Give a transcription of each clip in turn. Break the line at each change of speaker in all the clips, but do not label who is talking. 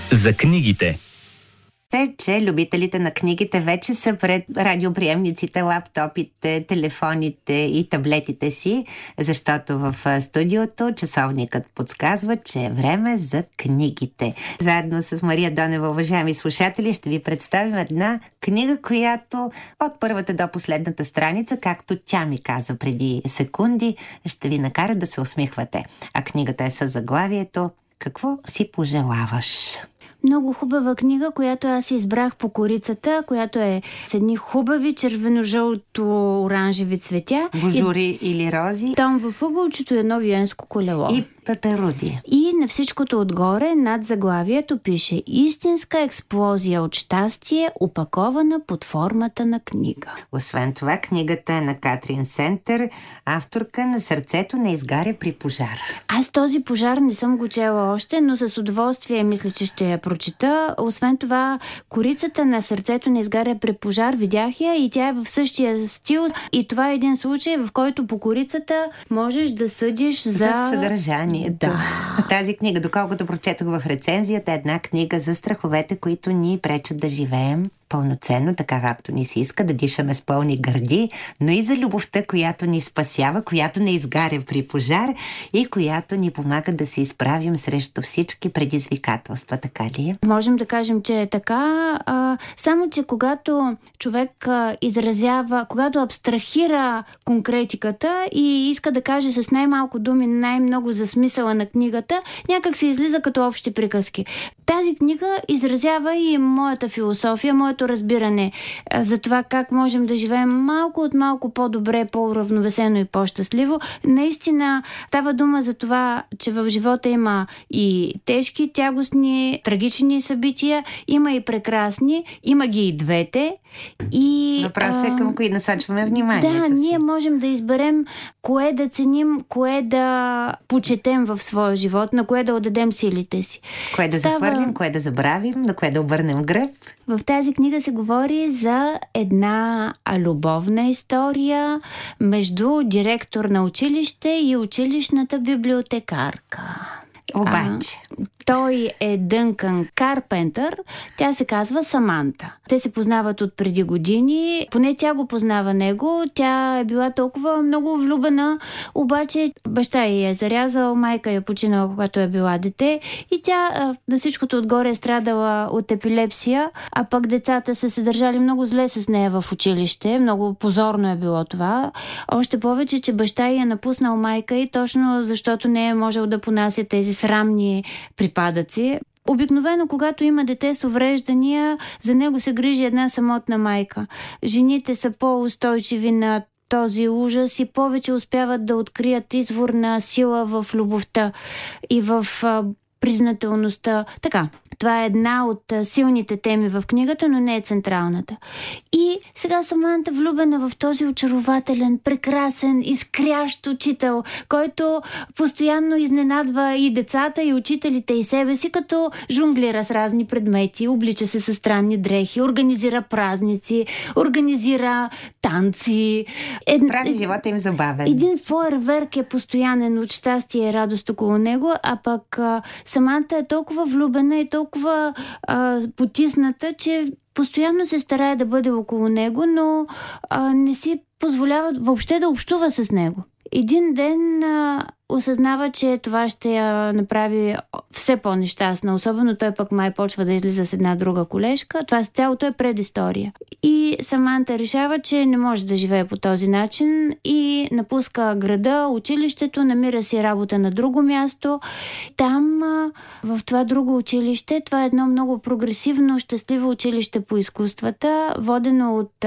За книгите.
Че любителите на книгите вече са пред радиоприемниците, лаптопите, телефоните и таблетите си, защото в студиото часовникът подсказва, че е време за книгите. Заедно с Мария Донева, уважаеми слушатели, ще ви представим една книга, която от първата до последната страница, както тя ми каза преди секунди, ще ви накара да се усмихвате. А книгата е със заглавието "Какво си пожелаваш?"
Много хубава книга, която аз избрах по корицата, която е с едни хубави червено-жълто-оранжеви цветя.
Божури или рози.
Там в ъгълчето е едно виенско колело.
И пеперуди.
И на всичкото отгоре, над заглавието пише: "Истинска експлозия от щастие, опакована под формата на книга."
Освен това, книгата е на Катрин Сентър, авторка на "Сърцето не изгаря при пожар".
Аз този пожар не съм го чела още, но с удоволствие мисля, че ще я прочита. Освен това, корицата на "Сърцето не изгаря при пожар" видях я и тя е в същия стил. И това е един случай, в който по корицата можеш да съдиш за
съдържание.
Да.
Тази книга, доколкото прочетох в рецензията, е една книга за страховете, които ни пречат да живеем пълноценно, така както ни се иска, да дишаме с пълни гърди, но и за любовта, която ни спасява, която не изгаря при пожар и която ни помага да се изправим срещу всички предизвикателства. Така ли е?
Можем да кажем, че е така, само че когато човек изразява, когато абстрахира конкретиката и иска да каже с най-малко думи най-много за смисъла на книгата, някак се излиза като общи приказки. Тази книга изразява и моята философия, моето разбиране за това как можем да живеем малко от малко по-добре, по-уравновесено и по-щастливо. Наистина става дума за това, че в живота има и тежки, тягостни, трагични събития, има и прекрасни, има ги и двете. И
въпросът е към кои насочваме вниманието си.
Да, ние можем да изберем кое да ценим, кое да почетем в своя живот, на кое да отдадем силите си.
Кое да захвърлим, кое да забравим, на кое да обърнем гръб.
В тази книга се говори за една любовна история между директор на училище и училищната библиотекарка.
Обаче
той е Дънкан Карпентър, тя се казва Саманта. Те се познават от преди години, поне тя го познава него, тя е била толкова много влюбена, обаче баща ѝ е зарязал, майка е починала, когато е била дете и тя на всичкото отгоре е страдала от епилепсия, а пък децата са се държали много зле с нея в училище, много позорно е било това. Още повече, че баща ѝ е напуснал майка ѝ, точно защото не е можел да понася тези срамни припадъци. Обикновено, когато има дете с увреждания, за него се грижи една самотна майка. Жените са по-устойчиви на този ужас и повече успяват да открият извор на сила в любовта и в признателността. Така, това е една от силните теми в книгата, но не е централната. И сега Саманта влюбена в този очарователен, прекрасен, изкрящ учител, който постоянно изненадва и децата, и учителите, и себе си, като жонглира с разни предмети, облича се със странни дрехи, организира празници, организира танци.
Прави живота им забавен.
Един фойерверк е постоянен от щастие и радост около него, а пък Саманта е толкова влюбена и толкова потисната, че постоянно се старае да бъде около него, но не си позволява въобще да общува с него. Един ден осъзнава, че това ще я направи все по-нещастна. Особено той пък май почва да излиза с една друга колежка. Това с цялото е предистория. И Саманта решава, че не може да живее по този начин и напуска града, училището, намира си работа на друго място. Там, в това друго училище, това е едно много прогресивно, щастливо училище по изкуствата, водено от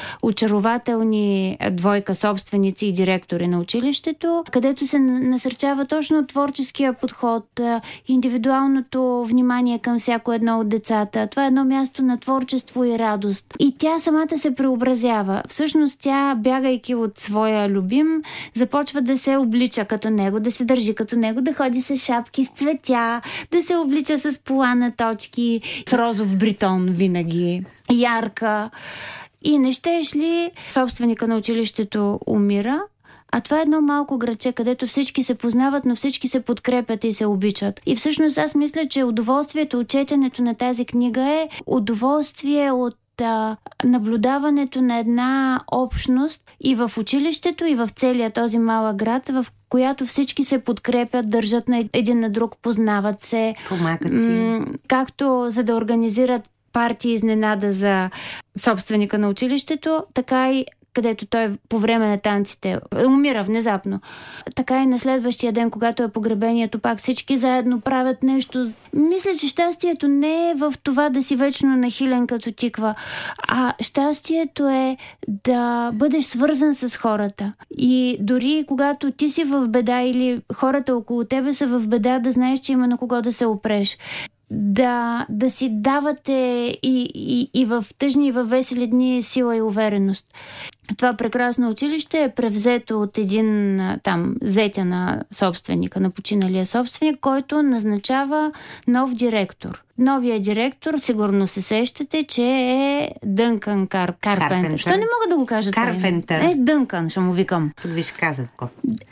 очарователни двойка собственици и директори на училището, където се насърчава точно творческия подход, индивидуалното внимание към всяко едно от децата. Това е едно място на творчество и радост. И тя самата се преобразява. Всъщност тя, бягайки от своя любим, започва да се облича като него, да се държи като него, да ходи с шапки с цветя, да се облича с пола на точки, с розов бритон винаги, ярка. И не щеш ли, собственика на училището умира, А това е едно малко градче, където всички се познават, но всички се подкрепят и се обичат. И всъщност аз мисля, че удоволствието от четенето на тази книга е удоволствие от наблюдаването на една общност и в училището, и в целия този малък град, в която всички се подкрепят, държат на един на друг, познават се.
Помагат си.
Както за да организират партия изненада за собственика на училището, така и където той по време на танците умира внезапно. Така и на следващия ден, когато е погребението, пак всички заедно правят нещо. Мисля, че щастието не е в това да си вечно нахилен като тиква, а щастието е да бъдеш свързан с хората. И дори когато ти си в беда или хората около тебе са в беда, да знаеш, че има на кого да се опреш. Да си давате и в тъжни, и в весели дни сила и увереност. Това прекрасно училище е превзето от един зетя на собственика, на починалия собственик, който назначава нов директор. Новия директор, сигурно се сещате, че е Дънкан Карпентър. Що не мога да го кажа това?
Карпентър.
Дънкан, ще му викам.
Виж, казах го.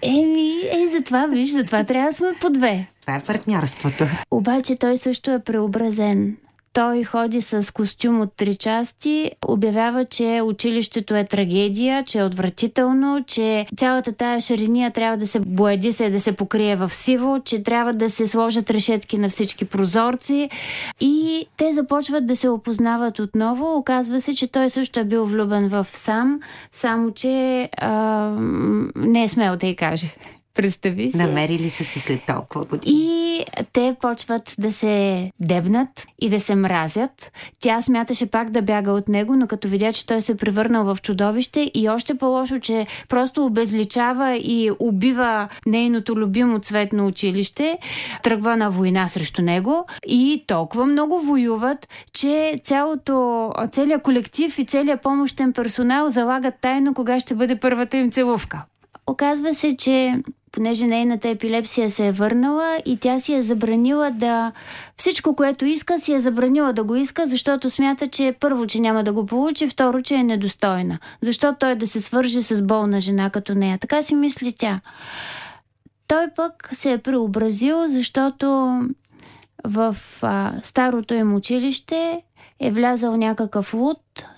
Затова трябва да сме по две.
Това е партньорството.
Обаче той също е преобразен. Той ходи с костюм от 3 части, обявява, че училището е трагедия, че е отвратително, че цялата тая шириния трябва да се боядисе, да се покрие в сиво, че трябва да се сложат решетки на всички прозорци и те започват да се опознават отново. Оказва се, че той също е бил влюбен в Сам, само че не е смел да й каже. Представи си.
Намерили са се след толкова години.
И те почват да се дебнат и да се мразят. Тя смяташе пак да бяга от него, но като видя, че той се превърнал в чудовище и още по-лошо, че просто обезличава и убива нейното любимо цветно училище, тръгва на война срещу него и толкова много воюват, че целият колектив и целият помощен персонал залагат тайно кога ще бъде първата им целувка. Оказва се, че понеже нейната епилепсия се е върнала и тя си е забранила всичко, което иска, си е забранила да го иска, защото смята, че първо, че няма да го получи, второ, че е недостойна. Защо той да се свърже с болна жена като нея? Така си мисли тя. Той пък се е преобразил, защото в старото им училище е влязал някакъв луд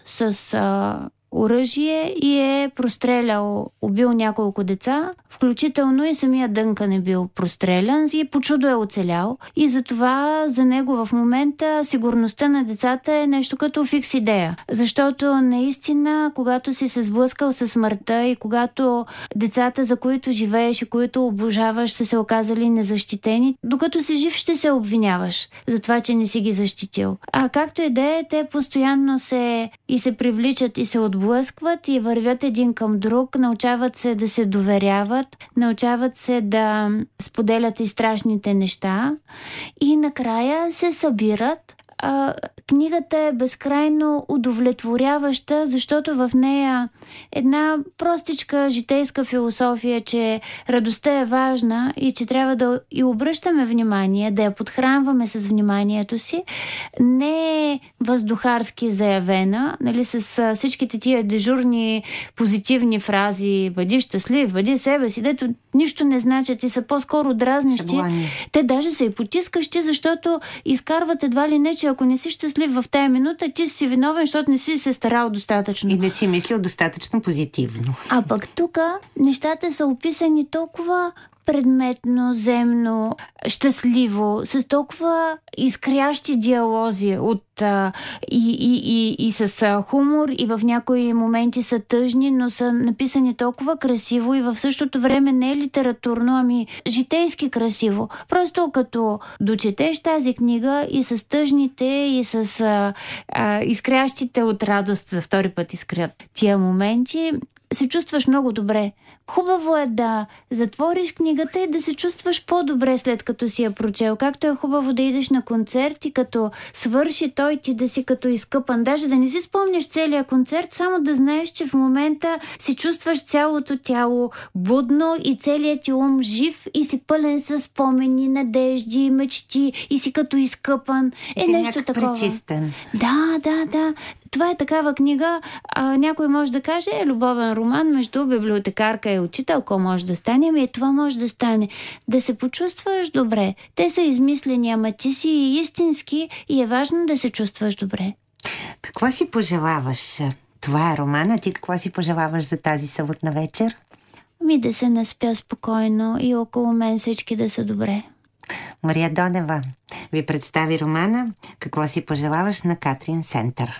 с оръжие и е прострелял, убил няколко деца, включително и самия Дънкан е бил прострелян и по чудо е оцелял. И затова за него в момента сигурността на децата е нещо като фикс идея. Защото наистина, когато си се сблъскал със смъртта и когато децата, за които живееш и които обожаваш, са се оказали незащитени, докато си жив ще се обвиняваш за това, че не си ги защитил. А както и да е, те постоянно се привличат и се отблъскват и вървят един към друг, научават се да се доверяват, научават се да споделят и страшните неща и накрая се събират. Книгата е безкрайно удовлетворяваща, защото в нея една простичка житейска философия, че радостта е важна и че трябва да и обръщаме внимание, да я подхранваме с вниманието си, не е въздухарски заявена, нали, с всичките тия дежурни позитивни фрази, бъди щастлив, бъди себе си, дето нищо не значат и са по-скоро дразнещи. Те даже са и потискащи, защото изкарват едва ли не, че ако не си щастлив в тая минута, ти си виновен, защото не си се старал достатъчно.
И не си мислил достатъчно позитивно.
А пък тук нещата са описани толкова предметно, земно, щастливо, с толкова изкрящи диалози и с хумор, и в някои моменти са тъжни, но са написани толкова красиво и в същото време не е литературно, ами житейски красиво. Просто като дочетеш тази книга и с тъжните, и с изкрящите от радост, за втори път изкрят тия моменти, се чувстваш много добре. Хубаво е да затвориш книгата и да се чувстваш по-добре след като си я прочел. Както е хубаво да идеш на концерт и като свърши той ти да си като изкъпан. Даже да не си спомняш целия концерт, само да знаеш, че в момента си чувстваш цялото тяло будно и целият ти ум жив и си пълен с спомени, надежди, мечти и си като изкъпан.
Е
нещо такова.
Пречистен.
Да. Това е такава книга, някой може да каже, любовен роман между библиотекарка е учител, какво може да стане? Ами това може да стане. Да се почувстваш добре. Те са измислени, ама ти си истински и е важно да се чувстваш добре.
Какво си пожелаваш? Това е романа. Ти какво си пожелаваш за тази съботна вечер?
Ами да се наспя спокойно и около мен всички да са добре.
Мария Донева ви представи романа "Какво си пожелаваш" на Катрин Сентър.